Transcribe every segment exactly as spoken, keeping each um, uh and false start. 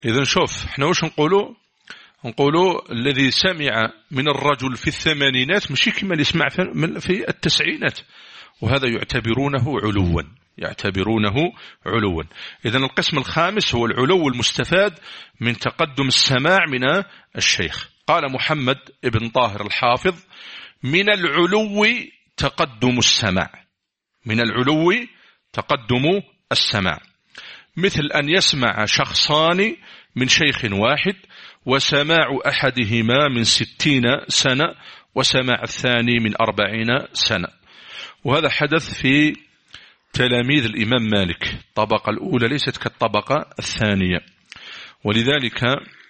إذن شوف احنا وش نقولوا نقولوا الذي سمع من الرجل في الثمانينات مشي كما اللي يسمع في التسعينات، وهذا يعتبرونه علوا يعتبرونه علوا. إذن القسم الخامس هو العلو المستفاد من تقدم السماع من الشيخ. قال محمد ابن طاهر الحافظ: من العلو تقدم السماع، من العلو تقدم السماع، مثل أن يسمع شخصان من شيخ واحد، وسماع أحدهما من ستين سنة وسماع الثاني من أربعين سنة. وهذا حدث في تلاميذ الإمام مالك، الطبقة الأولى ليست كالطبقة الثانية. ولذلك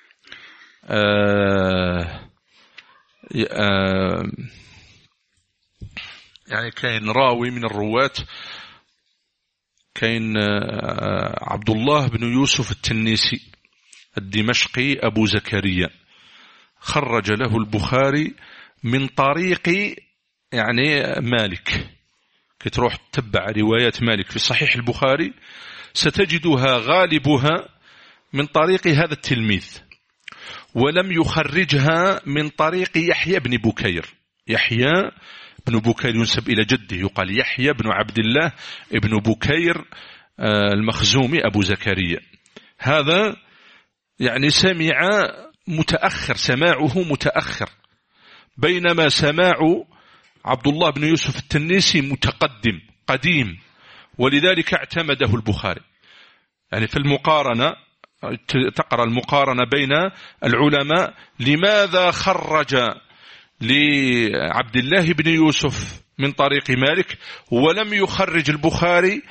آه آه يعني كاين راوي من الرواة، كاين آه عبد الله بن يوسف التنيسي الدمشقي أبو زكريا، خرج له البخاري من طريق يعني مالك. كتروح تتبع روايات مالك في صحيح البخاري ستجدها غالبها من طريق هذا التلميذ، ولم يخرجها من طريق يحيى بن بكير. يحيى بن بكير ينسب إلى جده، يقال يحيى بن عبد الله ابن بكير المخزومي أبو زكريا. هذا يعني سمع متأخر، سماعه متأخر، بينما سماع عبد الله بن يوسف التنيسي متقدم قديم، ولذلك اعتمده البخاري. يعني في المقارنة تقرأ المقارنة بين العلماء، لماذا خرج لعبد الله بن يوسف من طريق مالك ولم يخرج البخاري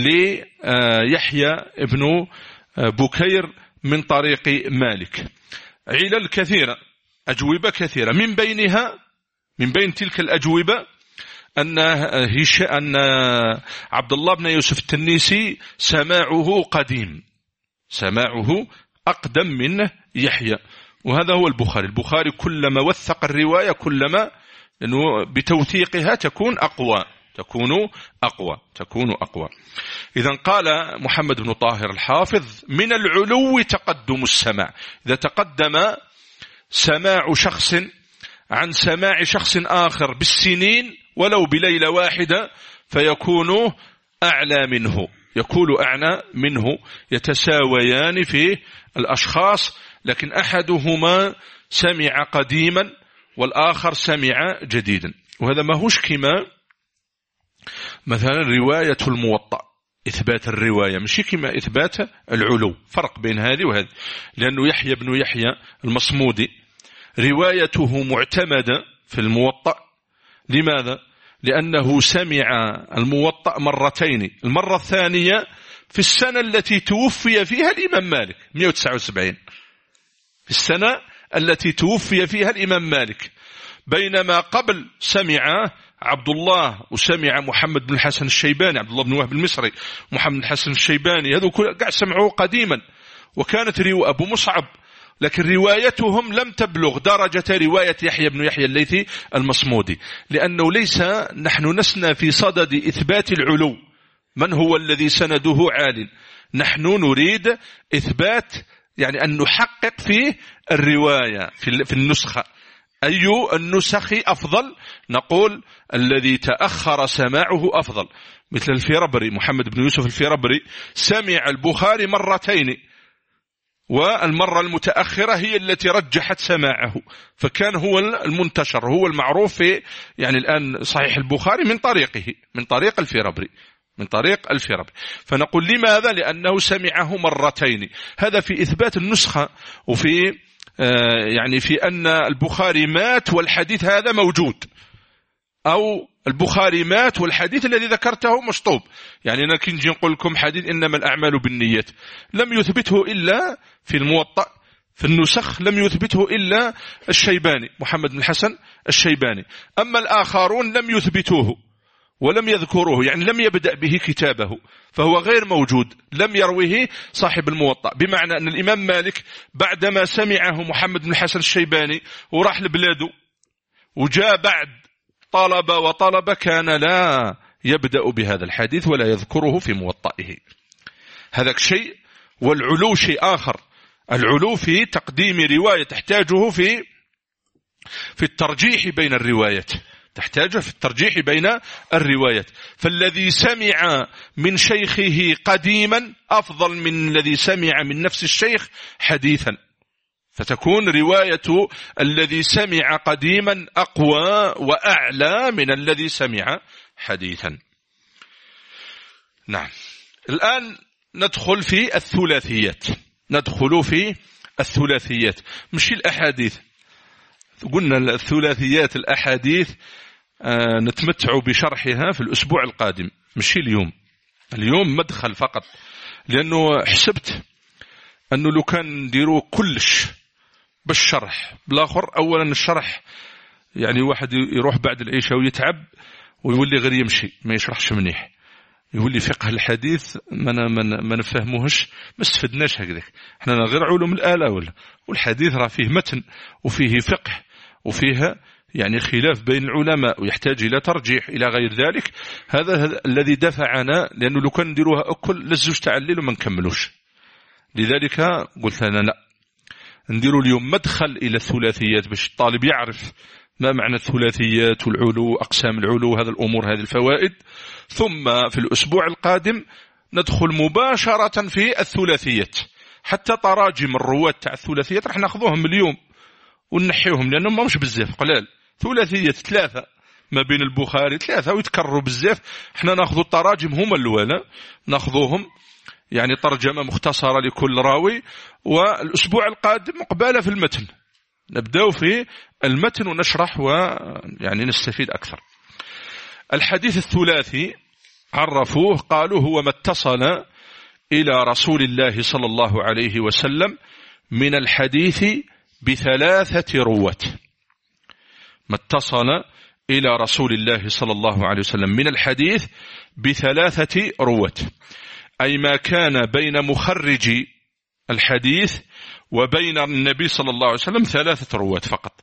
ليحيى بن بكير من طريق مالك؟ علل كثيرة، أجوبة كثيرة، من بينها من بين تلك الأجوبة أن أن عبد الله بن يوسف التنيسي سماعه قديم، سماعه أقدم من يحيى، وهذا هو البخاري. البخاري كلما وثق الرواية كلما لأنه بتوثيقها تكون أقوى تكون أقوى تكون أقوى. إذن قال محمد بن طاهر الحافظ: من العلو تقدم السماع. إذا تقدم سماع شخص عن سماع شخص آخر بالسنين ولو بليلة واحدة فيكون أعلى منه، يكون أعلى منه، يتساويان في الأشخاص، لكن أحدهما سمع قديما والآخر سمع جديدا. وهذا ما هوش كما مثلا رواية الموطأ، إثبات الرواية مش كما إثبات العلو، فرق بين هذه وهذه. لأنه يحيى بن يحيى المصمودي روايته معتمدة في الموطأ. لماذا؟ لأنه سمع الموطأ مرتين، المرة الثانية في السنة التي توفي فيها الإمام مالك مئة وتسعة وسبعين، في السنة التي توفي فيها الإمام مالك، بينما قبل سمع عبد الله وسمع محمد بن الحسن الشيباني، عبد الله بن وهب المصري، محمد بن الحسن الشيباني، هذو قاعد سمعوه قديما، وكانت رواية أبو مصعب، لكن روايتهم لم تبلغ درجة رواية يحيى بن يحيى الليثي المصمودي، لأنه ليس نحن نسنى في صدد إثبات العلو، من هو الذي سنده عال، نحن نريد إثبات يعني أن نحقق في الرواية في النسخة، أي النسخ أفضل، نقول الذي تأخر سماعه أفضل. مثل الفيربري، محمد بن يوسف الفيربري سمع البخاري مرتين، والمرة المتأخرة هي التي رجحت سماعه، فكان هو المنتشر، هو المعروف في يعني الآن صحيح البخاري من طريقه، من طريق الفيربري من طريق الفيربري. فنقول لماذا؟ لأنه سمعه مرتين. هذا في إثبات النسخة، وفي آه يعني في أن البخاري مات والحديث هذا موجود، أو البخاري مات والحديث الذي ذكرته مشطوب. يعني أنا كنت نقول لكم حديث إنما الأعمال بالنيات لم يثبته إلا في الموطأ، في النسخ لم يثبته إلا الشيباني، محمد بن الحسن الشيباني، أما الآخرون لم يثبتوه ولم يذكروه، يعني لم يبدأ به كتابه، فهو غير موجود، لم يرويه صاحب الموطأ. بمعنى أن الإمام مالك بعدما سمعه محمد بن الحسن الشيباني وراح لبلاده وجاء بعد طلب وطلب، كان لا يبدأ بهذا الحديث ولا يذكره في موطئه. هذا شيء، والعلو شيء آخر. العلو في تقديم رواية تحتاجه في في الترجيح بين الروايات، تحتاجه في الترجيح بين الروايات. فالذي سمع من شيخه قديما أفضل من الذي سمع من نفس الشيخ حديثا، فتكون رواية الذي سمع قديما أقوى وأعلى من الذي سمع حديثا. نعم. الآن ندخل في الثلاثيات، ندخل في الثلاثيات مش الأحاديث. قلنا الثلاثيات الأحاديث آه نتمتع بشرحها في الأسبوع القادم، مش اليوم. اليوم مدخل فقط، لأنه حسبت أنه لو كان نديروا كلش بالشرح بالآخر، أولا الشرح يعني واحد يروح بعد العشاء ويتعب ويولي غير يمشي ما يشرحش منيح، يولي فقه الحديث ما ما نفهموهش ما استفدناش هكذا. احنا غير علوم الآلة ولا، والحديث راه فيه متن وفيه فقه وفيها يعني خلاف بين العلماء ويحتاج إلى ترجيح إلى غير ذلك. هذا الذي دفعنا، لأنه لو كان نديروها أكل لزوج تعليل وما نكملوش. لذلك قلت أنا لا، نديروا اليوم مدخل إلى الثلاثيات باش الطالب يعرف ما معنى الثلاثيات والعلو، أقسام العلو، هذا الأمور، هذه الفوائد. ثم في الأسبوع القادم ندخل مباشرة في الثلاثيات، حتى تراجم الرواة تاع الثلاثيات راح ناخذوهم اليوم ونحيوهم، لأنهم ما مش بزاف قلال. ثلاثيات ثلاثة ما بين البخاري ثلاثة ويتكرروا بزاف. احنا ناخذ التراجم هما الأولى ناخذوهم، يعني ترجمة مختصرة لكل راوي. والأسبوع القادم مقبالة في المتن، نبدأ في المتن ونشرح ويعني نستفيد أكثر. الحديث الثلاثي عرفوه قالوا هو ما اتصل إلى رسول الله صلى الله عليه وسلم من الحديث بثلاثة رواة. ما اتصل إلى رسول الله صلى الله عليه وسلم من الحديث بثلاثة رواة، أي ما كان بين مخرج الحديث وبين النبي صلى الله عليه وسلم ثلاثة رواة فقط.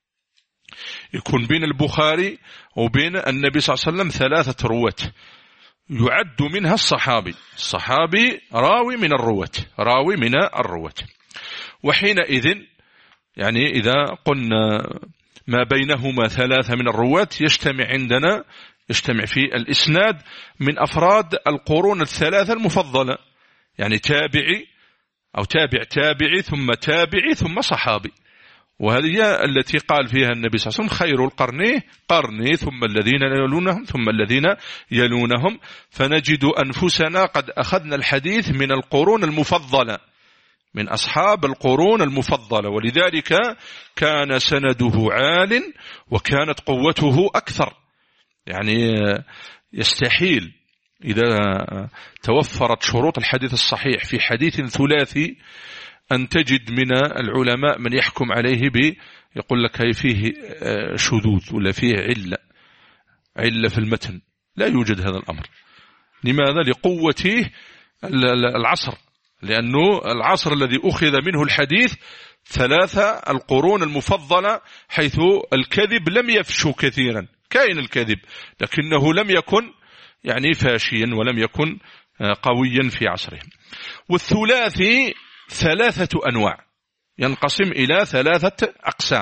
يكون بين البخاري وبين النبي صلى الله عليه وسلم ثلاثة رواة، يعد منها الصحابي. الصحابي راوي من الرواة، راوي من الرواة. وحينئذ يعني إذا قلنا ما بينهما ثلاثة من الرواة يجتمع عندنا، يجتمع في الإسناد من أفراد القرون الثلاثة المفضلة، يعني تابعي أو تابع تابعي ثم تابعي ثم صحابي. وهذه التي قال فيها النبي صلى الله عليه وسلم خير القرن قرني ثم الذين يلونهم ثم الذين يلونهم. فنجد أنفسنا قد أخذنا الحديث من القرون المفضلة، من أصحاب القرون المفضلة، ولذلك كان سنده عال وكانت قوته أكثر. يعني يستحيل إذا توفرت شروط الحديث الصحيح في حديث ثلاثي أن تجد من العلماء من يحكم عليه ب يقول لك هي فيه شذوذ ولا فيه علة علة في المتن. لا يوجد هذا الأمر. لماذا؟ لقوته العصر، لأنه العصر الذي أخذ منه الحديث ثلاثة القرون المفضلة، حيث الكذب لم يفشو كثيرا. كائن الكذب لكنه لم يكن يعني فاشيا ولم يكن قويا في عصرهم. والثلاثي ثلاثة أنواع، ينقسم إلى ثلاثة أقسام.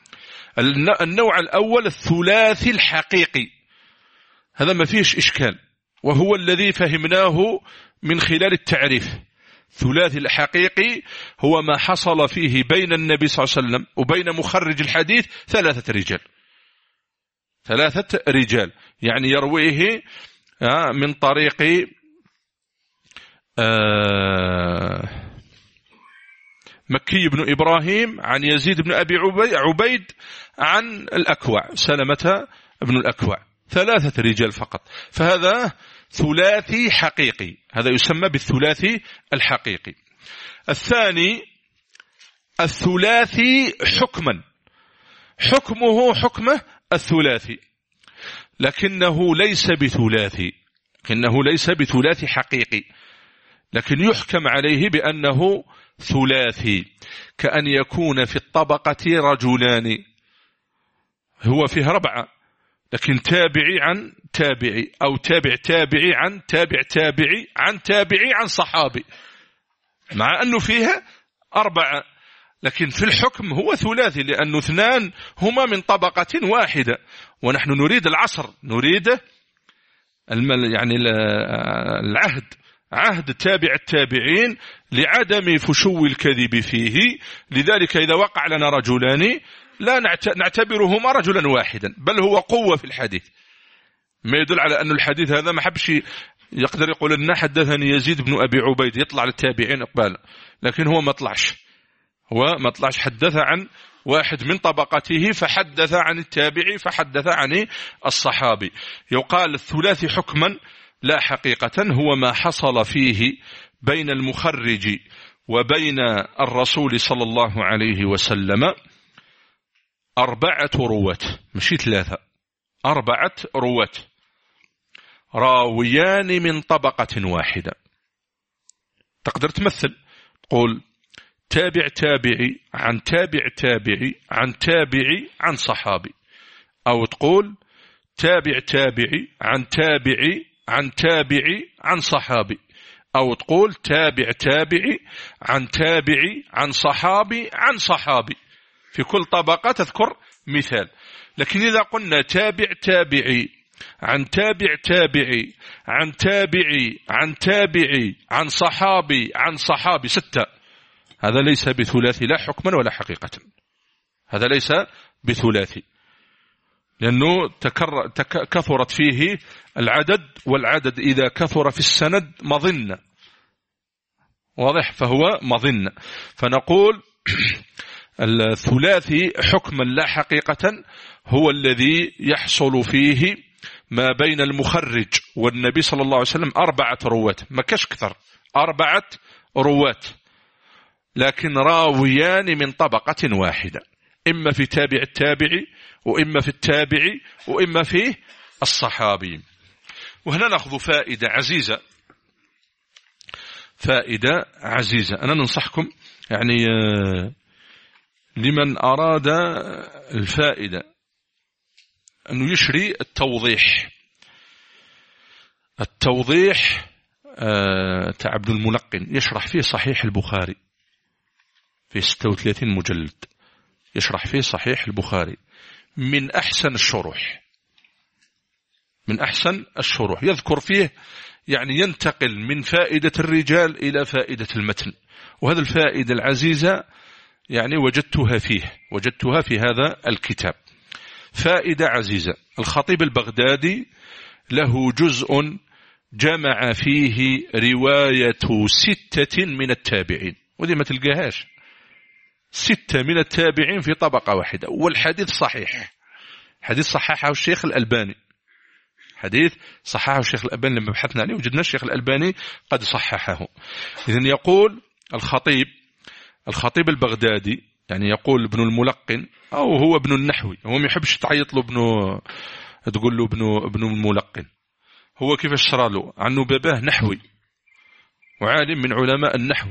النوع الأول الثلاثي الحقيقي، هذا ما فيش إشكال، وهو الذي فهمناه من خلال التعريف. الثلاثي الحقيقي هو ما حصل فيه بين النبي صلى الله عليه وسلم وبين مخرج الحديث ثلاثة رجال، ثلاثة رجال يعني يرويه من طريق مكي بن إبراهيم عن يزيد بن أبي عبيد عن الأكوع سلمة بن الأكوع، ثلاثة رجال فقط. فهذا ثلاثي حقيقي، هذا يسمى بالثلاثي الحقيقي. الثاني الثلاثي حكما، حكمه حكمه الثلاثي، لكنه ليس بثلاثي، لكنه ليس بثلاثي حقيقي، لكن يحكم عليه بأنه ثلاثي. كأن يكون في الطبقة رجلان، هو فيه ربعة، لكن تابعي عن تابعي أو تابع تابعي عن تابع تابعي عن تابعي عن صحابي، مع أنه فيها أربعة، لكن في الحكم هو ثلاثي، لأنه اثنان هما من طبقة واحدة، ونحن نريد العصر، نريد يعني العهد، عهد تابع التابعين لعدم فشو الكذب فيه. لذلك إذا وقع لنا رجلان لا نعتبرهما رجلا واحدا، بل هو قوة في الحديث، ما يدل على أن الحديث هذا ما حبش يقدر يقول لنا حدثني يزيد بن أبي عبيد يطلع للتابعين إقبالا، لكن هو ما طلعش، هو ما طلعش، حدث عن واحد من طبقته فحدث عن التابعي فحدث عن الصحابي. يقال الثلاثي حكما لا حقيقة هو ما حصل فيه بين المخرج وبين الرسول صلى الله عليه وسلم أربعة رواة، مش ثلاثة، أربعة رواة راويان من طبقة واحدة. تقدر تمثل تقول تابع تابعي عن تابع تابعي عن تابعي عن صحابي، أو تقول تابع تابعي عن تابعي عن تابعي عن صحابي، أو تقول تابع تابعي عن تابعي عن صحابي عن صحابي، في كل طبقة تذكر مثال. لكن إذا قلنا تابع تابعي عن تابع تابعي عن تابعي عن تابعي عن صحابي عن صحابي ستة، هذا ليس بثلاثي لا حكما ولا حقيقة، هذا ليس بثلاثي، لأنه تكرر كثرت فيه العدد، والعدد إذا كثر في السند مظنة، واضح، فهو مظنة. فنقول الثلاثي حكما لا حقيقة هو الذي يحصل فيه ما بين المخرج والنبي صلى الله عليه وسلم أربعة رواة، ما كش كثر، أربعة رواة، لكن راويان من طبقة واحدة، إما في تابع التابعي وإما في التابعي وإما في الصحابي. وهنا نأخذ فائدة عزيزة، فائدة عزيزة أنا ننصحكم يعني لمن أراد الفائدة أنه يشري التوضيح، التوضيح تاع عبد الملقن يشرح فيه صحيح البخاري في ستة وثلاثين مجلد، يشرح فيه صحيح البخاري من أحسن الشروح، من أحسن الشروح، يذكر فيه يعني ينتقل من فائدة الرجال إلى فائدة المتن، وهذا الفائدة العزيزة يعني وجدتها فيه، وجدتها في هذا الكتاب، فائدة عزيزة. الخطيب البغدادي له جزء جمع فيه رواية ستة من التابعين، ودي ما تلقاهاش، ستة من التابعين في طبقة واحدة، والحديث صحيح، حديث صححه الشيخ الألباني، حديث صححه الشيخ الألباني لما بحثنا عليه وجدنا الشيخ الألباني قد صححه. إذن يقول الخطيب الخطيب البغدادي يعني يقول ابن الملقن أو هو ابن النحوي، هو ما يحبش تعيط له ابنه تقول له ابن ابن الملقن، هو كيف اشترى له عنه باباه نحوي وعالم من علماء النحو،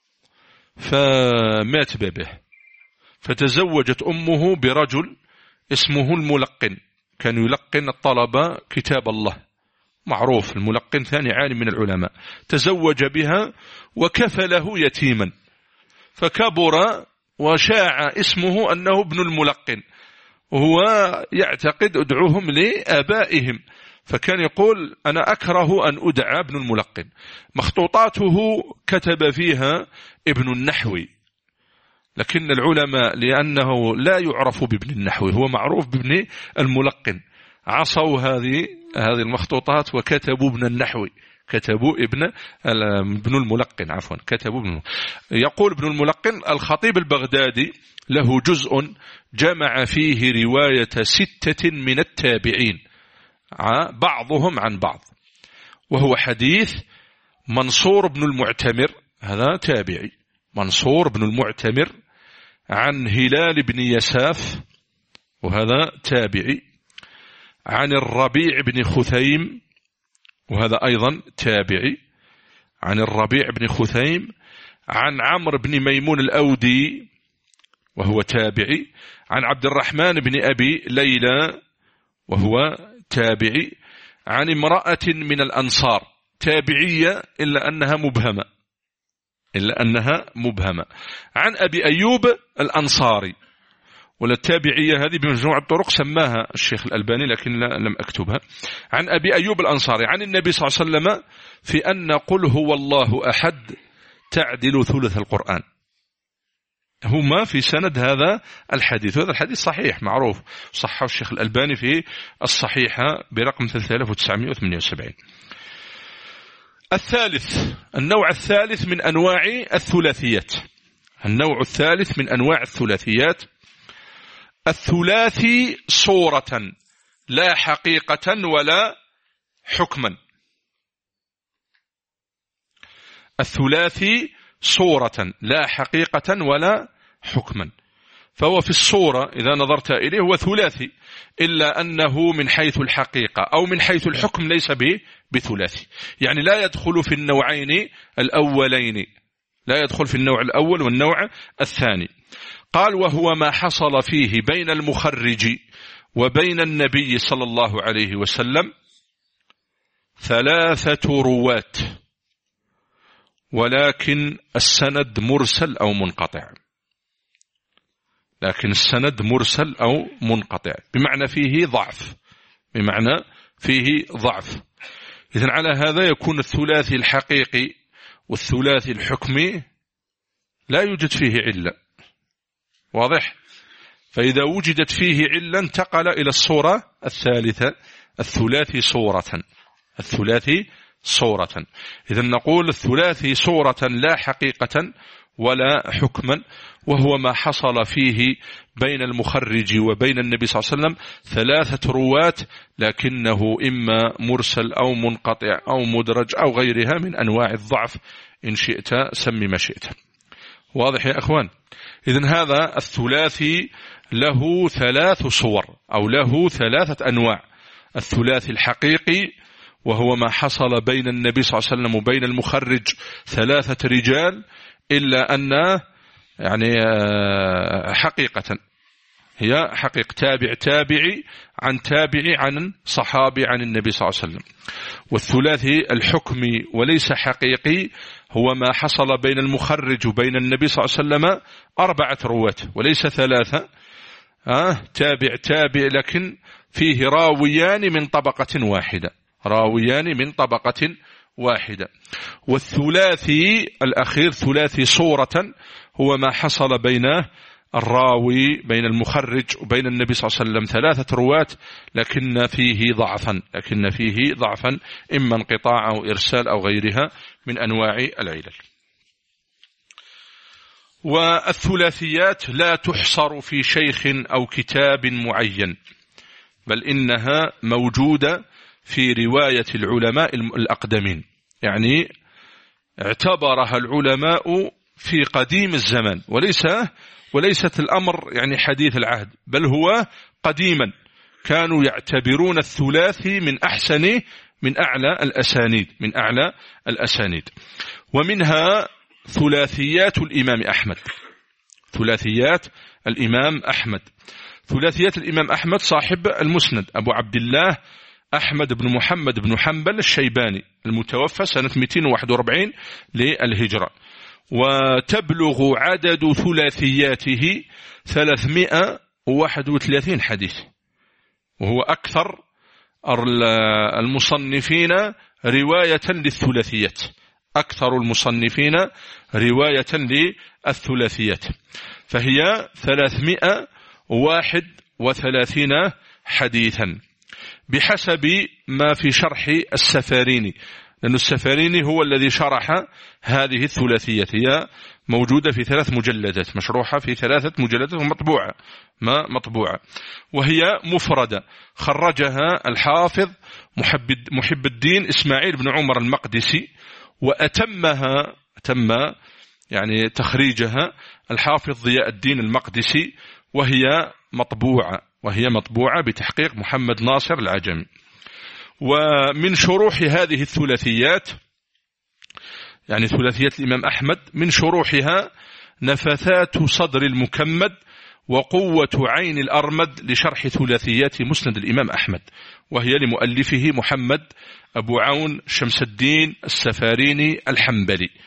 فمات باباه، فتزوجت أمه برجل اسمه الملقن، كان يلقن الطلبة كتاب الله، معروف الملقن ثاني عالم من العلماء، تزوج بها وكفله يتيما، فكبر وشاع اسمه أنه ابن الملقن، وهو يعتقد ادعوهم لآبائهم، فكان يقول أنا أكره أن أدعى ابن الملقن. مخطوطاته كتب فيها ابن النحوي، لكن العلماء لأنه لا يعرف بابن النحوي، هو معروف بابن الملقن، عصوا هذه هذه المخطوطات وكتبوا ابن النحوي، كتبوا ابن ابن الملقن عفوا كتبوا ابن. يقول ابن الملقن الخطيب البغدادي له جزء جمع فيه رواية ستة من التابعين بعضهم عن بعض، وهو حديث منصور بن المعتمر، هذا تابعي، منصور بن المعتمر عن هلال بن يساف، وهذا تابعي، عن الربيع بن خثيم، وهذا أيضا تابعي، عن الربيع بن خثيم، عن عمرو بن ميمون الأودي وهو تابعي، عن عبد الرحمن بن أبي ليلى وهو تابعي، عن امرأة من الأنصار، تابعية إلا أنها مبهمة، إلا أنها مبهمة. عن أبي أيوب الأنصاري، والتابعية هذه بمجموعة الطرق سماها الشيخ الألباني لكن لم أكتبها. عن أبي أيوب الأنصاري عن النبي صلى الله عليه وسلم في أن قل هو الله أحد تعدل ثلث القرآن. هما في سند هذا الحديث، هذا الحديث صحيح معروف، صححه الشيخ الألباني في الصحيحة برقم ثلاثة آلاف وتسعمائة وثمانية وسبعين. الثالث، النوع الثالث من أنواع الثلاثيات، النوع الثالث من أنواع الثلاثيات الثلاثي صورة لا حقيقة ولا حكما. الثلاثي صورة لا حقيقة ولا حكما، فهو في الصورة إذا نظرت إليه هو ثلاثي، إلا أنه من حيث الحقيقة أو من حيث الحكم ليس بثلاثي، يعني لا يدخل في النوعين الأولين، لا يدخل في النوع الأول والنوع الثاني. قال وهو ما حصل فيه بين المخرج وبين النبي صلى الله عليه وسلم ثلاثة رواة، ولكن السند مرسل أو منقطع، لكن السند مرسل أو منقطع، بمعنى فيه ضعف، بمعنى فيه ضعف. إذن على هذا يكون الثلاثي الحقيقي والثلاثي الحكمي لا يوجد فيه علة، واضح؟ فإذا وجدت فيه علة انتقل إلى الصورة الثالثة، الثلاثي صورة، الثلاثي صورة. إذن نقول الثلاثي صورة لا حقيقة ولا حكما، وهو ما حصل فيه بين المخرج وبين النبي صلى الله عليه وسلم ثلاثة رواة، لكنه إما مرسل أو منقطع أو مدرج أو غيرها من أنواع الضعف، إن شئت سمي ما شئت. واضح يا أخوان؟ إذن هذا الثلاثي له ثلاث صور أو له ثلاثة أنواع. الثلاثي الحقيقي وهو ما حصل بين النبي صلى الله عليه وسلم وبين المخرج ثلاثة رجال، إلا أن يعني حقيقة هي حقيقة تابع تابعي عن تابعي عن صحابي عن النبي صلى الله عليه وسلم. والثلاثي الحكمي وليس حقيقي هو ما حصل بين المخرج وبين النبي صلى الله عليه وسلم أربعة رواة وليس ثلاثة، آه تابع تابع لكن فيه راويان من طبقة واحدة، راويان من طبقة واحدة. والثلاثي الأخير ثلاثي صورة هو ما حصل بين الراوي بين المخرج وبين النبي صلى الله عليه وسلم ثلاثة رواة، لكن فيه ضعفا، لكن فيه ضعفا إما انقطاع أو إرسال أو غيرها من أنواع العلل. والثلاثيات لا تحصر في شيخ أو كتاب معين، بل إنها موجودة في رواية العلماء الأقدمين، يعني اعتبرها العلماء في قديم الزمان، وليس وليست الأمر يعني حديث العهد، بل هو قديما كانوا يعتبرون الثلاثي من أحسن من أعلى الأسانيد، من أعلى الأسانيد. ومنها ثلاثيات الإمام أحمد، ثلاثيات الإمام أحمد ثلاثيات الإمام أحمد صاحب المسند أبو عبد الله أحمد بن محمد بن حنبل الشيباني المتوفى سنة مئتين وواحد وأربعين للهجرة، وتبلغ عدد ثلاثياته ثلاثمائة وواحد وثلاثين حديث، وهو أكثر المصنفين رواية للثلاثيات، أكثر المصنفين رواية للثلاثيات، فهي ثلاثمائة وواحد وثلاثين حديثا بحسب ما في شرح السفاريني، لأن السفاريني هو الذي شرح هذه الثلاثية، هي موجودة في ثلاث مجلدات، مشروحة في ثلاثة مجلدات ومطبوعة ما مطبوعة، وهي مفردة خرجها الحافظ محب الدين إسماعيل بن عمر المقدسي، وأتمها أتم يعني تخريجها الحافظ ضياء الدين المقدسي، وهي مطبوعة وهي مطبوعة بتحقيق محمد ناصر العجمي. ومن شروح هذه الثلاثيات يعني ثلاثيات الإمام أحمد من شروحها نفثات صدر المكمد وقوة عين الأرمد لشرح ثلاثيات مسند الإمام أحمد، وهي لمؤلفه محمد أبو عون شمس الدين السفاريني الحنبلي،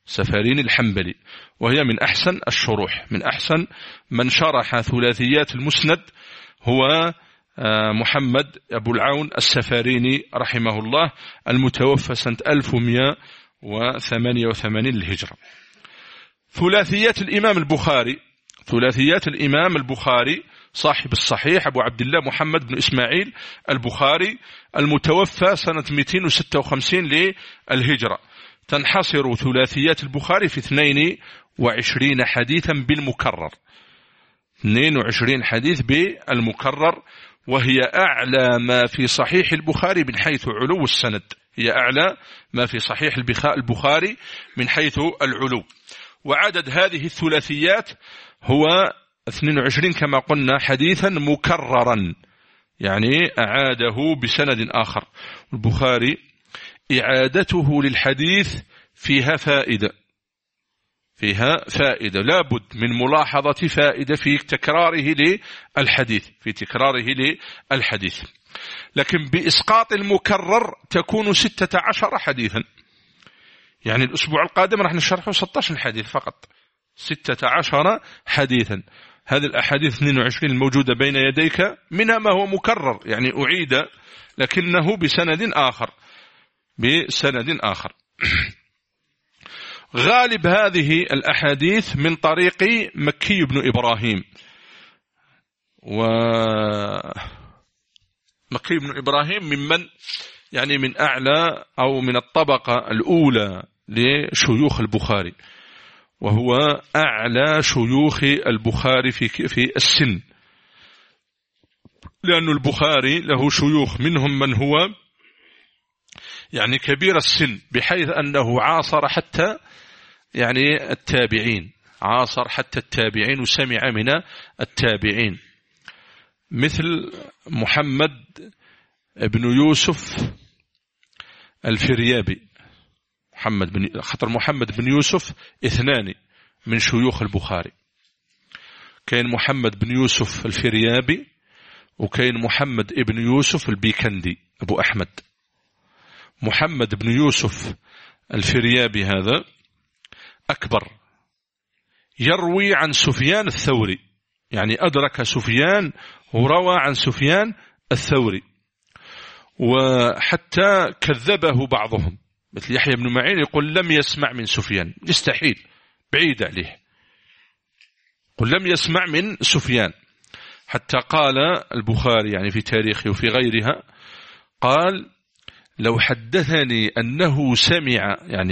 السفاريني الحنبلي، وهي من أحسن الشروح، من أحسن من شرح ثلاثيات المسند هو محمد أبو العون السفاريني رحمه الله، المتوفى سنة ألف ومئة وثمانية وثمانين للهجرة. ثلاثيات الإمام البخاري، ثلاثيات الإمام البخاري صاحب الصحيح أبو عبد الله محمد بن إسماعيل البخاري، المتوفى سنة مئتين وستة وخمسين للهجرة. تنحصر ثلاثيات البخاري في اثنين وعشرين حديثا بالمكرر، اثنين وعشرين حديث بالمكرر، وهي أعلى ما في صحيح البخاري من حيث علو السند، هي أعلى ما في صحيح البخاري من حيث العلو. وعدد هذه الثلاثيات هو اثنين وعشرين كما قلنا حديثا مكررا، يعني أعاده بسند آخر. البخاري إعادته للحديث فيها فائدة، فيها فائدة لابد من ملاحظة فائدة في تكراره للحديث، في تكراره للحديث. لكن بإسقاط المكرر تكون ستة عشر حديثا، يعني الأسبوع القادم راح نشرحه ستة عشر حديث فقط، ستة عشر حديثا. هذه الأحاديث اثنين وعشرين الموجودة بين يديك منها ما هو مكرر، يعني أعيد لكنه بسند آخر، بسند آخر. غالب هذه الأحاديث من طريق مكي بن إبراهيم، ومكي بن إبراهيم ممن يعني من أعلى أو من الطبقة الأولى لشيوخ البخاري، وهو أعلى شيوخ البخاري في في السن، لأن البخاري له شيوخ منهم من هو يعني كبير السن بحيث أنه عاصر حتى يعني التابعين، عاصر حتى التابعين وسمع من التابعين، مثل محمد بن يوسف الفريابي. محمد بن خطر محمد بن يوسف اثنان من شيوخ البخاري، كان محمد بن يوسف الفريابي وكان محمد ابن يوسف البيكندي أبو أحمد. محمد بن يوسف الفريابي هذا أكبر، يروي عن سفيان الثوري، يعني أدرك سفيان وروى عن سفيان الثوري، وحتى كذبه بعضهم مثل يحيى بن معين يقول لم يسمع من سفيان، يستحيل، بعيد عليه، قل لم يسمع من سفيان. حتى قال البخاري يعني في تاريخه وفي غيرها قال لو حدثني أنه سمع، يعني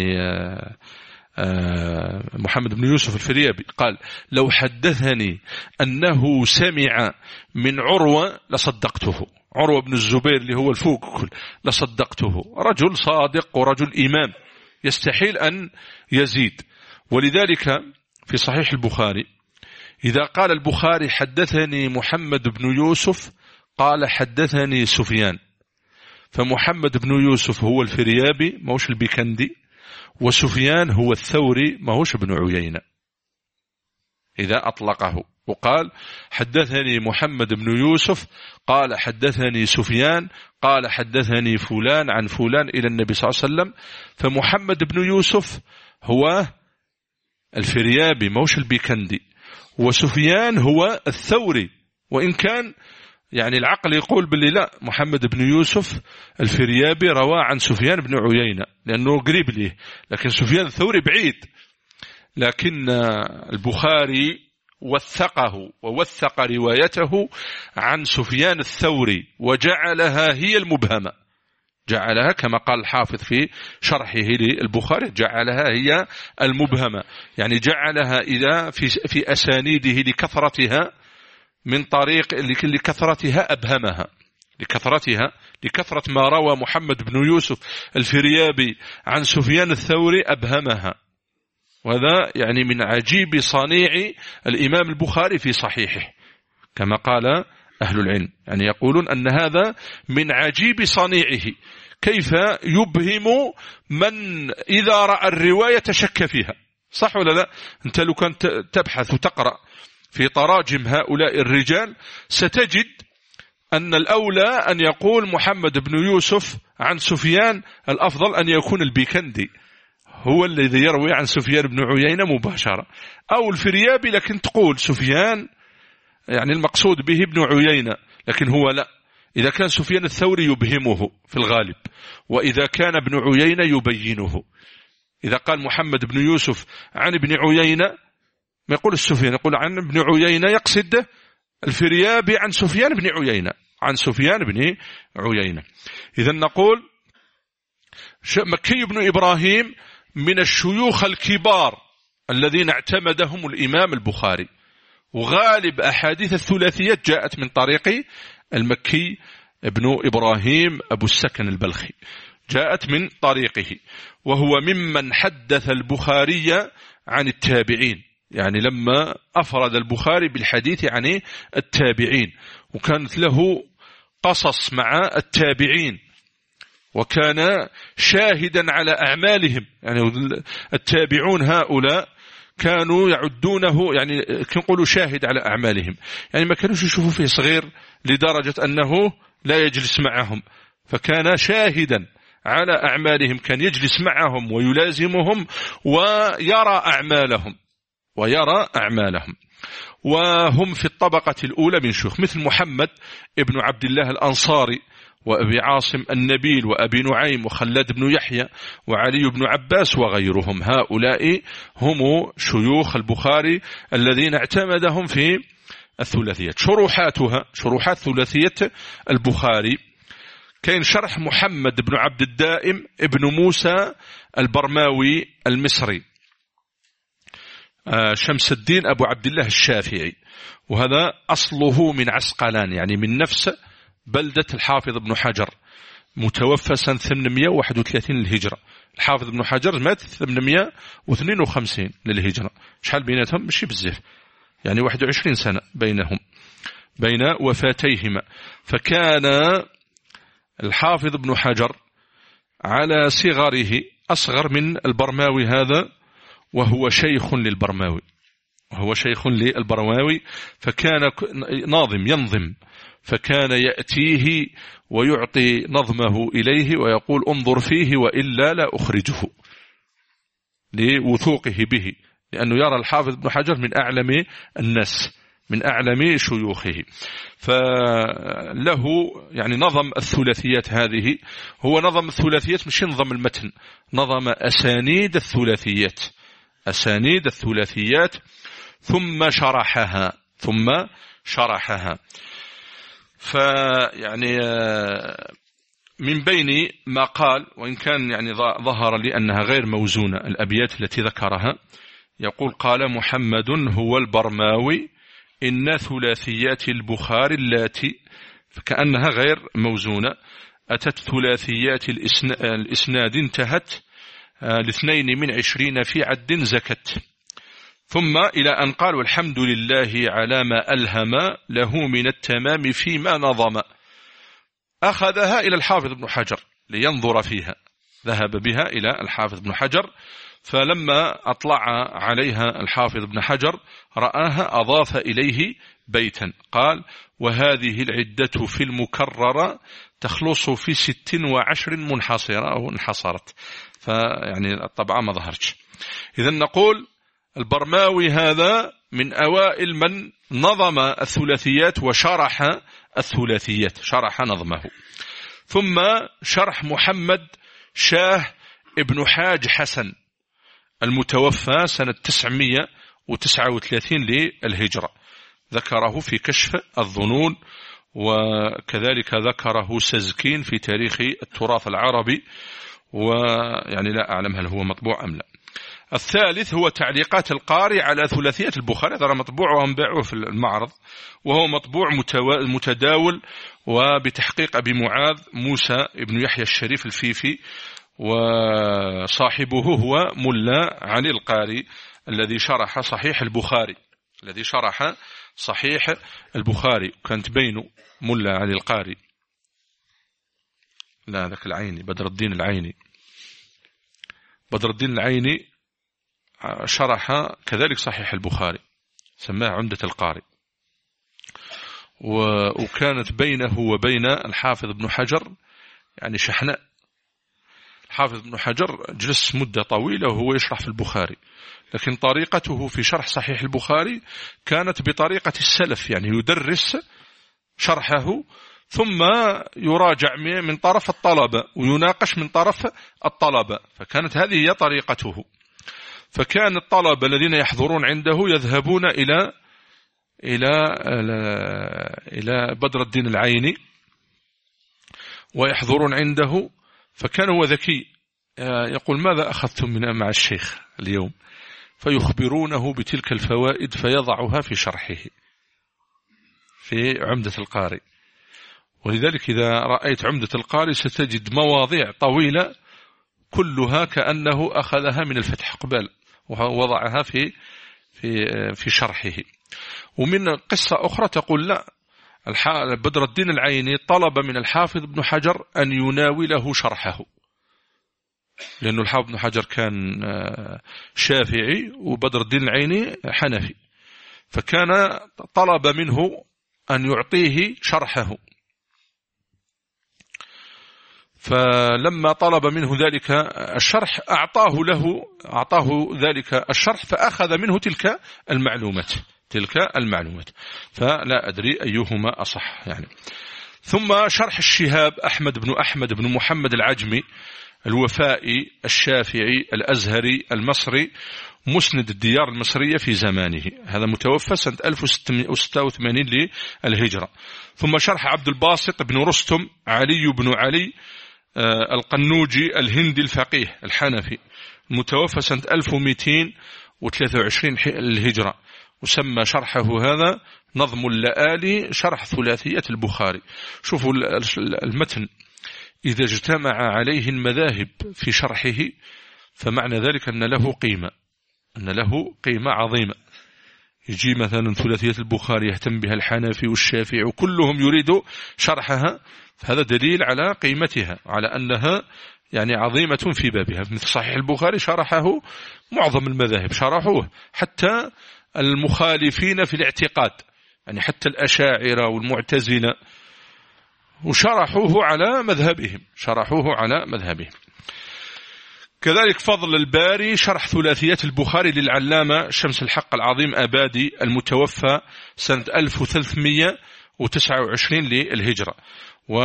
محمد بن يوسف الفريابي قال لو حدثني أنه سمع من عروة لصدقته، عروة بن الزبير اللي هو الفوق كل لصدقته، رجل صادق ورجل إمام يستحيل أن يزيد. ولذلك في صحيح البخاري إذا قال البخاري حدثني محمد بن يوسف قال حدثني سفيان، فمحمد بن يوسف هو الفريابي ما هوش البيكندي، وسفيان هو الثوري ما هوش ابن عيينة إذا أطلقه، وقال حدثني محمد بن يوسف قال حدثني سفيان قال حدثني فلان عن فلان إلى النبي صلى الله عليه وسلم. فمحمد بن يوسف هو الفريابي ما هوش البيكندي، وسفيان هو الثوري، وإن كان يعني العقل يقول باللي لا، محمد بن يوسف الفريابي روى عن سفيان بن عيينة لأنه قريب ليه، لكن سفيان الثوري بعيد. لكن البخاري وثقه ووثق روايته عن سفيان الثوري وجعلها هي المبهمة، جعلها كما قال الحافظ في شرحه للبخاري جعلها هي المبهمة، يعني جعلها إذا في في أسانيده لكثرتها من طريق لكثرتها أبهمها، لكثرتها لكثرة ما روى محمد بن يوسف الفريابي عن سفيان الثوري أبهمها. وهذا يعني من عجيب صنيع الإمام البخاري في صحيحه كما قال أهل العلم، يعني يقولون أن هذا من عجيب صنيعه، كيف يبهم من إذا رأى الرواية شك فيها، صح ولا لا؟ أنت لو كنت تبحث وتقرأ في تراجم هؤلاء الرجال ستجد أن الأولى أن يقول محمد بن يوسف عن سفيان، الأفضل أن يكون البيكندي هو الذي يروي عن سفيان بن عيينة مباشرة، أو الفريابي لكن تقول سفيان يعني المقصود به ابن عيينة، لكن هو لا، إذا كان سفيان الثوري يبهمه في الغالب، وإذا كان ابن عيينة يبينه. إذا قال محمد بن يوسف عن ابن عيينة ما يقول السفيان، يقول عن ابن عيينة، يقصد الفريابي عن سفيان بن عيينة، عن سفيان بن عيينة. إذا نقول مكي بن إبراهيم من الشيوخ الكبار الذين اعتمدهم الإمام البخاري، وغالب أحاديث الثلاثيات جاءت من طريق المكي ابن إبراهيم أبو السكن البلخي، جاءت من طريقه، وهو ممن حدث البخاري عن التابعين، يعني لما أفرد البخاري بالحديث عن التابعين، وكانت له قصص مع التابعين، وكان شاهدا على أعمالهم. يعني التابعون هؤلاء كانوا يعدونه، يعني كنقولوا شاهد على أعمالهم، يعني ما كانوش يشوفوا فيه صغير لدرجة أنه لا يجلس معهم، فكان شاهدا على أعمالهم، كان يجلس معهم ويلازمهم ويرى أعمالهم ويرى أعمالهم وهم في الطبقة الأولى من شيوخ، مثل محمد ابن عبد الله الأنصاري، وأبي عاصم النبيل، وأبي نعيم، وخلاد بن يحيى، وعلي بن عباس، وغيرهم. هؤلاء هم شيوخ البخاري الذين اعتمدهم في الثلاثيات. شروحاتها، شروحات ثلاثية البخاري، كاين شرح محمد بن عبد الدائم ابن موسى البرماوي المصري، شمس الدين أبو عبد الله الشافعي، وهذا أصله من عسقلان، يعني من نفس بلدة الحافظ ابن حجر، متوفى سنة ثمانمائة وواحد وثلاثين للهجرة. الحافظ ابن حجر مات ثمانمائة واثنين وخمسين للهجرة، شحال بيناتهم؟ مش بزاف، يعني واحد وعشرين سنة بينهم، بين وفاتيهما. فكان الحافظ ابن حجر على صغره أصغر من البرماوي هذا، وهو شيخ للبرماوي، وهو شيخ للبرماوي، فكان ناظم ينظم، فكان يأتيه ويعطي نظمه إليه ويقول انظر فيه وإلا لا أخرجه، لوثوقه به، لأنه يرى الحافظ ابن حجر من أعلم الناس، من أعلم شيوخه. فله يعني نظم الثلاثيات هذه، هو نظم الثلاثيات مش نظم المتن، نظم أسانيد الثلاثيات، أسانيد الثلاثيات ثم شرحها، ثم شرحها. فيعني من بين ما قال، وإن كان يعني ظهر لي أنها غير موزونة الأبيات التي ذكرها، يقول قال محمد هو البرماوي إن ثلاثيات البخاري اللاتي، فكأنها غير موزونة، أتت ثلاثيات الإسناد انتهت لاثنين من عشرين في عد زكت، ثم إلى أن قال والحمد لله على ما ألهم له من التمام فيما نظم. أخذها إلى الحافظ ابن حجر لينظر فيها، ذهب بها إلى الحافظ ابن حجر، فلما أطلع عليها الحافظ ابن حجر رآها أضاف إليه بيتا، قال وهذه العدة في المكررة تخلص في ست وعشر منحصرة أو انحصرت، فيعني الطبعة ما ظهرتش. إذن نقول البرماوي هذا من أوائل من نظم الثلاثيات وشرح الثلاثيات، شرح نظمه. ثم شرح محمد شاه ابن حاج حسن المتوفى سنة تسعمائة وتسعة وثلاثين للهجرة، ذكره في كشف الظنون، وكذلك ذكره سزكين في تاريخ التراث العربي، ويعني لا أعلم هل هو مطبوع أم لا. الثالث هو تعليقات القاري على ثلاثية البخاري، هذا مطبوع وانباعه في المعرض، وهو مطبوع متداول وبتحقيق أبي معاذ موسى ابن يحيى الشريف الفيفي، وصاحبه هو ملا علي القاري الذي شرح صحيح البخاري، الذي شرح صحيح البخاري، كانت بينه ملا علي القاري، لا ذاك العيني بدر الدين العيني، بدر الدين العيني شرح كذلك صحيح البخاري، سماه عمدة القاري، وكانت بينه وبين الحافظ ابن حجر يعني شحناء، الحافظ ابن حجر جلس مدة طويلة وهو يشرح في البخاري، لكن طريقته في شرح صحيح البخاري كانت بطريقة السلف، يعني يدرس شرحه ثم يراجع من طرف الطلبة ويناقش من طرف الطلبة، فكانت هذه هي طريقته. فكان الطلبة الذين يحضرون عنده يذهبون إلى إلى إلى بدر الدين العيني ويحضرون عنده، فكان هو ذكي يقول ماذا أخذتم من مع الشيخ اليوم، فيخبرونه بتلك الفوائد فيضعها في شرحه في عمدة القاري. ولذلك إذا رأيت عمدة القاري ستجد مواضيع طويلة كلها كأنه أخذها من الفتح قبل ووضعها في في في شرحه. ومن قصة أخرى تقول لا، بدر الدين العيني طلب من الحافظ ابن حجر أن يناوله شرحه، لأنه الحافظ ابن حجر كان شافعي وبدر الدين العيني حنفي، فكان طلب منه أن يعطيه شرحه. فلما طلب منه ذلك الشرح أعطاه له أعطاه ذلك الشرح، فأخذ منه تلك المعلومات تلك المعلومات فلا أدري أيهما أصح يعني. ثم شرح الشهاب أحمد بن أحمد بن محمد العجمي الوفائي الشافعي الأزهري المصري مسند الديار المصرية في زمانه، هذا متوفى سنة ألف وستمائة وستة وثمانين للهجرة. ثم شرح عبد الباسط بن رستم علي بن علي القنوجي الهندي الفقيه الحنفي المتوفى سنة ألف ومئتين وثلاثة وعشرين للهجرة، وسمى شرحه هذا نظم اللآلي شرح ثلاثية البخاري. شوفوا المتن إذا اجتمع عليه المذاهب في شرحه فمعنى ذلك أن له قيمة أن له قيمة عظيمة. يجي مثلا ثلاثية البخاري يهتم بها الحنفي والشافعي وكلهم يريدوا شرحها، فهذا دليل على قيمتها، على أنها يعني عظيمة في بابها. مثل صحيح البخاري شرحه معظم المذاهب شرحوه، حتى المخالفين في الاعتقاد يعني حتى الأشاعرة والمعتزلة وشرحوه على مذهبهم شرحوه على مذهبهم. كذلك فضل الباري شرح ثلاثيات البخاري للعلامة شمس الحق العظيم أبادي المتوفى سنة ألف وثلاثمائة وتسعة وعشرين للهجرة، و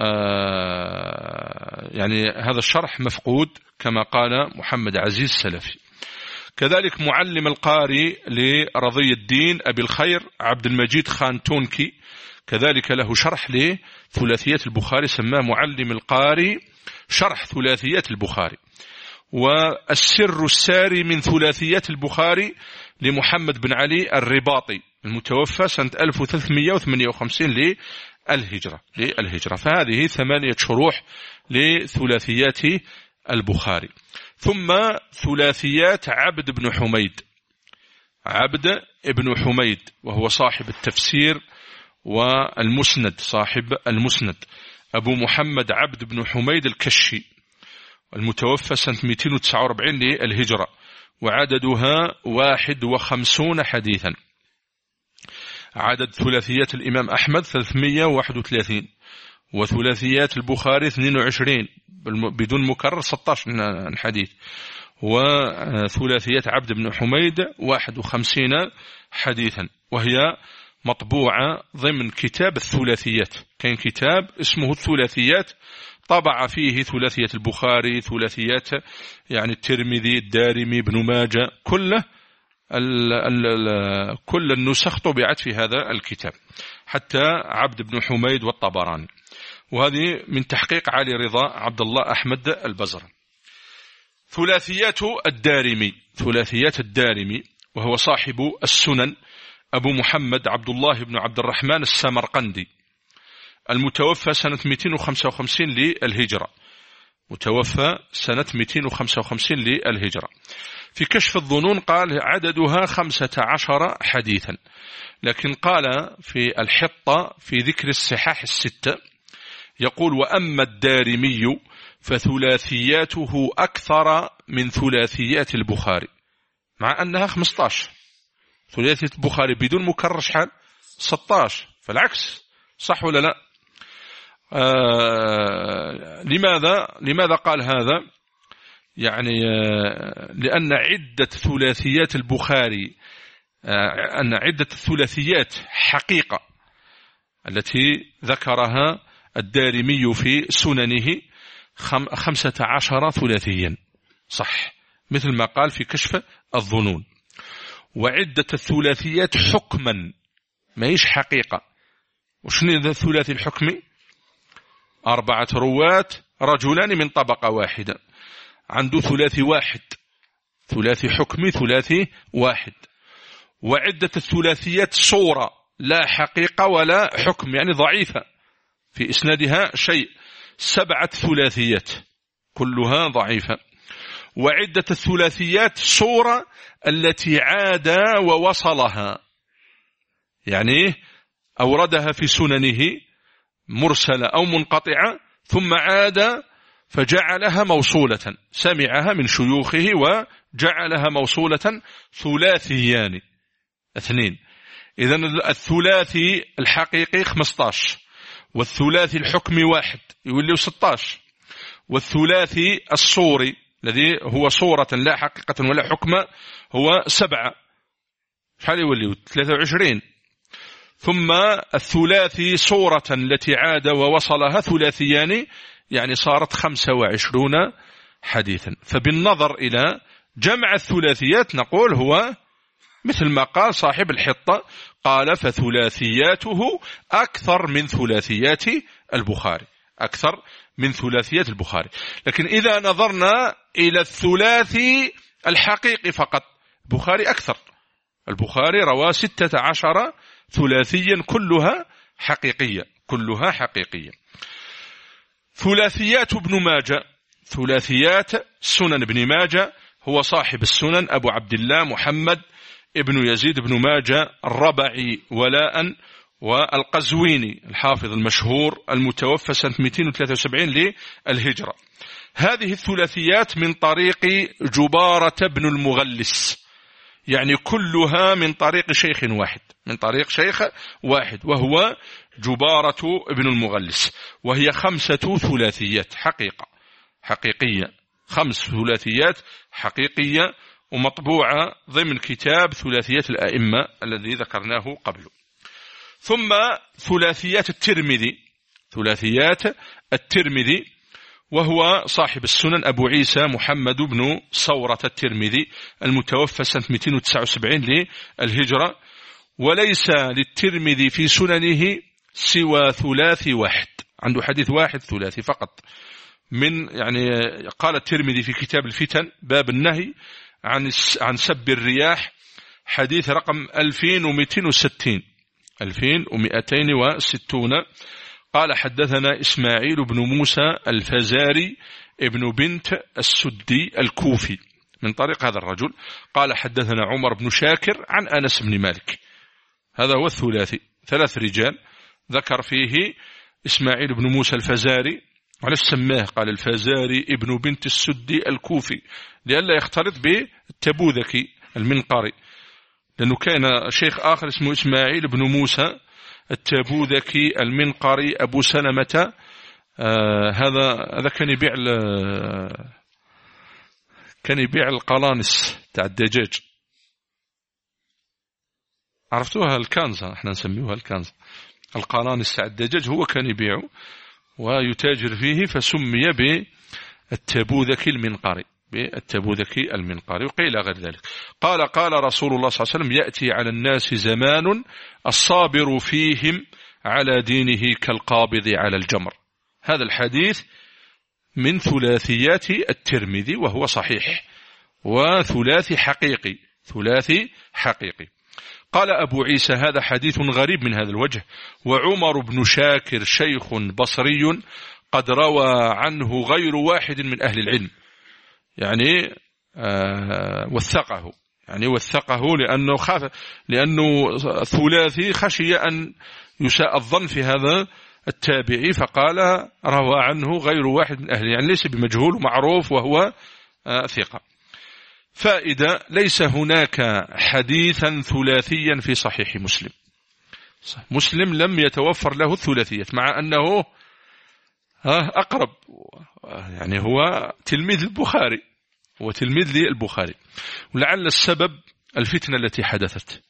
يعني هذا الشرح مفقود كما قال محمد عزيز السلفي. كذلك معلم القاري لرضي الدين أبي الخير عبد المجيد خان تونكي، كذلك له شرح لثلاثيات البخاري سماه معلم القاري شرح ثلاثيات البخاري. والسر الساري من ثلاثيات البخاري لمحمد بن علي الرباطي المتوفى سنة ألف وثلاثمائة وثمانية وخمسين للهجرة للهجرة فهذه ثمانية شروح لثلاثيات البخاري. ثم ثلاثيات عبد بن حميد عبد بن حميد وهو صاحب التفسير والمسند صاحب المسند أبو محمد عبد بن حميد الكشي المتوفى سنة مئتين وتسعة وأربعين للهجرة، وعددها واحد وخمسون حديثا. عدد ثلاثيات الإمام أحمد ثلاثمائة وواحد وثلاثين، وثلاثيات البخاري اثنين وعشرين بدون مكرر ستة عشر حديث، وثلاثيات عبد بن حميد واحد وخمسين حديثا، وهي مطبوعة ضمن كتاب الثلاثيات. كان كتاب اسمه الثلاثيات طبع فيه ثلاثية البخاري ثلاثيات يعني الترمذي الدارمي بن ماجه كله ال ال كل النسخ طبعت في هذا الكتاب حتى عبد بن حميد والطبراني، وهذه من تحقيق علي رضا عبد الله أحمد البزر. ثلاثيات الدارمي ثلاثيات الدارمي وهو صاحب السنن أبو محمد عبد الله بن عبد الرحمن السمرقندي المتوفى سنة مئتين وخمسة وخمسين للهجرة متوفى سنة مئتين وخمسة وخمسين للهجرة. في كشف الظنون قال عددها خمسة عشر حديثا، لكن قال في الحطة في ذكر الصحاح الستة يقول وأما الدارمي فثلاثياته أكثر من ثلاثيات البخاري، مع أنها خمسة عشر. ثلاثية البخاري بدون مكرر شحال ستة عشر، فالعكس صح ولا لا؟ آه لماذا لماذا قال هذا؟ يعني آه لأن عدة ثلاثيات البخاري آه أن عدة الثلاثيات حقيقة التي ذكرها الدارمي في سننه خمسة عشر ثلاثيا صح، مثل ما قال في كشف الظنون. وعدة الثلاثيات حكما ما هيش حقيقة. وشنو الثلاثي الحكمي؟ أربعة رواة رجلان من طبقة واحدة، عنده ثلاثي واحد، ثلاثي حكمي ثلاثي واحد. وعدة الثلاثيات صورة لا حقيقة ولا حكم، يعني ضعيفة في إسنادها شيء، سبعة ثلاثيات كلها ضعيفة. وعدة الثلاثيات صورة التي عاد ووصلها، يعني أوردها في سننه مرسلة أو منقطعة ثم عاد فجعلها موصولة، سمعها من شيوخه وجعلها موصولة، ثلاثيان اثنين. إذن الثلاثي الحقيقي خمسة عشر، والثلاثي الحكمي واحد يولي ستة عشر، والثلاثي الصوري الذي هو صورة لا حقيقة ولا حكم هو سبعة، شحال يولي؟ ثلاثة وعشرين. ثم الثلاثي صورة التي عاد ووصلها ثلاثيان، يعني صارت خمسة وعشرون حديثا. فبالنظر إلى جمع الثلاثيات نقول هو مثل ما قال صاحب الحطة، قال فثلاثياته أكثر من ثلاثيات البخاري، أكثر من ثلاثيات البخاري. لكن إذا نظرنا إلى الثلاثي الحقيقي فقط، البخاري أكثر، البخاري روى ستة عشر ثلاثيا كلها حقيقية، كلها حقيقية. ثلاثيات ابن ماجه، ثلاثيات سنن ابن ماجه، هو صاحب السنن أبو عبد الله محمد ابن يزيد بن ماجه الربعي ولاء، والقزويني الحافظ المشهور المتوفى سنة مئتين وثلاثة وسبعين للهجرة. هذه الثلاثيات من طريق جبارة بن المغلس، يعني كلها من طريق شيخ واحد، من طريق شيخ واحد وهو جبارة بن المغلس. وهي خمسة ثلاثيات حقيقة حقيقية، خمس ثلاثيات حقيقية ومطبوعة ضمن كتاب ثلاثيات الأئمة الذي ذكرناه قبل. ثم ثلاثيات الترمذي، ثلاثيات الترمذي وهو صاحب السنن أبو عيسى محمد بن صورة الترمذي المتوفى سنة مئتين وتسعة وسبعين للهجرة. وليس للترمذي في سننه سوى ثلاثي واحد، عنده حديث واحد ثلاثي فقط. من يعني قال الترمذي في كتاب الفتن باب النهي عن عن سب الرياح، حديث رقم ألفين ومئتين وستين، ألفين ومئتين وستون، قال حدثنا إسماعيل بن موسى الفزاري ابن بنت السدي الكوفي من طريق هذا الرجل، قال حدثنا عمر بن شاكر عن أنس بن مالك. هذا هو الثلاثي، ثلاث رجال ذكر فيه إسماعيل بن موسى الفزاري. وعلش سماه؟ قال الفزاري ابن بنت السدي الكوفي لئلا يختلط بالتبوذكي المنقري، لأنه كان شيخ آخر اسمه إسماعيل بن موسى التبوذكي المنقري أبو سلمة. آه هذا هذا كان يبيع كان يبيع القلانس تاع الدجاج، عرفتوها؟ الكنزة احنا نسميوها الكنزة، القلانس تاع الدجاج هو كان يبيعه ويتاجر فيه، فسمي بالتبوذكي المنقري، بالتبوذكي المنقري. وقيل غير ذلك. قال قال رسول الله صلى الله عليه وسلم: يأتي على الناس زمان الصابر فيهم على دينه كالقابض على الجمر. هذا الحديث من ثلاثيات الترمذي وهو صحيح، وثلاثي حقيقي، ثلاثي حقيقي. قال أبو عيسى: هذا حديث غريب من هذا الوجه، وعمر بن شاكر شيخ بصري قد روى عنه غير واحد من أهل العلم، يعني آه وثقه، يعني وثقه لأنه خاف، لأنه ثلاثي خشي أن يساء الظن في هذا التابعي، فقال روى عنه غير واحد من أهل، يعني ليس بمجهول ومعروف وهو آه ثقة. فائدة: ليس هناك حديثا ثلاثيا في صحيح مسلم، مسلم لم يتوفر له الثلاثيات، مع أنه أقرب، يعني هو تلميذ البخاري، هو تلميذ للبخاري. ولعل السبب الفتنة التي حدثت.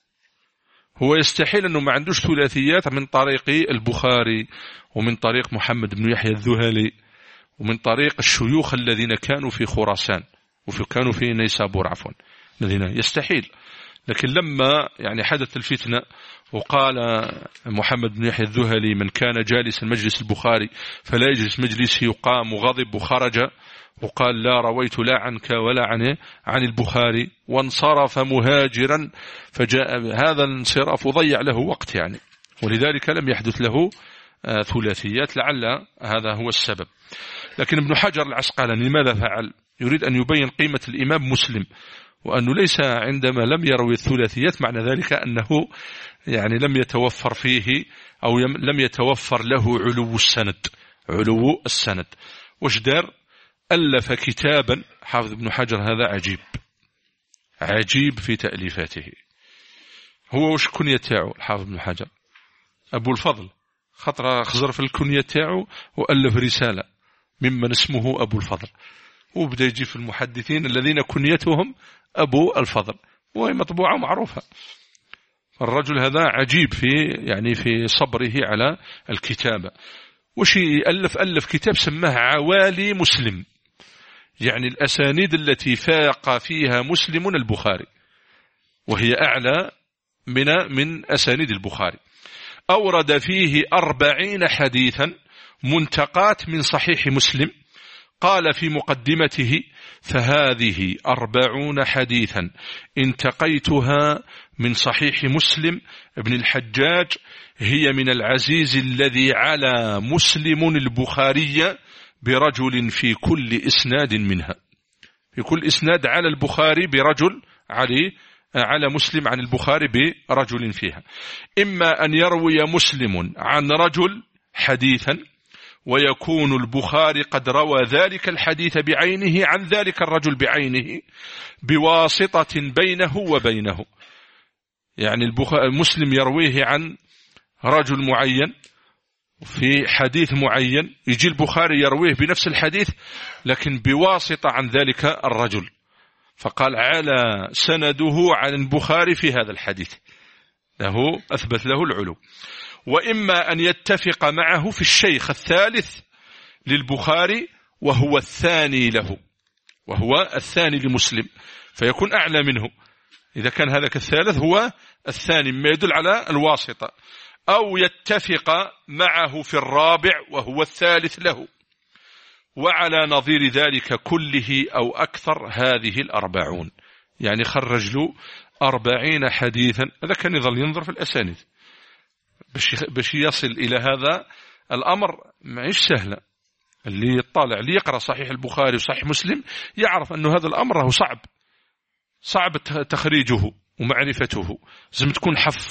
هو يستحيل أنه ما عندوش ثلاثيات من طريق البخاري ومن طريق محمد بن يحيى الذهلي ومن طريق الشيوخ الذين كانوا في خراسان وفي كانوا في نيسابور عفوا الذين يستحيل. لكن لما يعني حدث الفتنة وقال محمد بن يحيى الذهلي من كان جالسا مجلس البخاري فلا يجلس مجلسه، وقام وغضب وخرج وقال لا رويت لا عنك ولا عن عن البخاري، وانصرف مهاجرا. فجاء هذا الانصراف وضيع له وقت يعني، ولذلك لم يحدث له ثلاثيات، لعل هذا هو السبب. لكن ابن حجر العسقلاني ماذا فعل؟ يريد أن يبين قيمة الإمام مسلم، وأنه ليس عندما لم يروي الثلاثيات معنى ذلك أنه يعني لم يتوفر فيه أو لم يتوفر له علو السند. علو السند وش دار؟ ألف كتابا حافظ ابن حجر هذا عجيب عجيب في تأليفاته. هو وش كنية تاعه الحافظ ابن حجر؟ أبو الفضل. خطر خزر في الكنية تاعه وألف رسالة ممن اسمه أبو الفضل، وبدأ يجي في المحدثين الذين كنيتهم أبو الفضل، وهي مطبوعة معروفة. الرجل هذا عجيب في يعني في صبره على الكتابة. وش ألف ألف كتاب سماه عوالي مسلم، يعني الأسانيد التي فاق فيها مسلم البخاري، وهي أعلى من من أسانيد البخاري. أورد فيه أربعين حديثا منتقات من صحيح مسلم. قال في مقدمته فهذه أربعون حديثا انتقيتها من صحيح مسلم ابن الحجاج، هي من العزيز الذي على مسلم البخاري برجل في كل إسناد منها. في كل إسناد على البخاري برجل عليه على مسلم عن البخاري برجل فيها. إما أن يروي مسلم عن رجل حديثا ويكون البخاري قد روى ذلك الحديث بعينه عن ذلك الرجل بعينه بواسطة بينه وبينه، يعني المسلم يرويه عن رجل معين في حديث معين، يجي البخاري يرويه بنفس الحديث لكن بواسطة عن ذلك الرجل، فقال على سنده عن البخاري في هذا الحديث، له أثبت له العلو. وإما أن يتفق معه في الشيخ الثالث للبخاري وهو الثاني له، وهو الثاني لمسلم، فيكون أعلى منه إذا كان هذا الثالث هو الثاني، ما يدل على الواسطة. أو يتفق معه في الرابع وهو الثالث له، وعلى نظير ذلك كله أو أكثر هذه الأربعون، يعني خرج له أربعين حديثا. هذا كان يظل ينظر في الأسانيد باش يصل إلى هذا الأمر، معيش سهلة. اللي يطالع اللي يقرأ صحيح البخاري وصحيح مسلم يعرف أنه هذا الأمر هو صعب صعب تخريجه ومعرفته، لازم تكون حفظ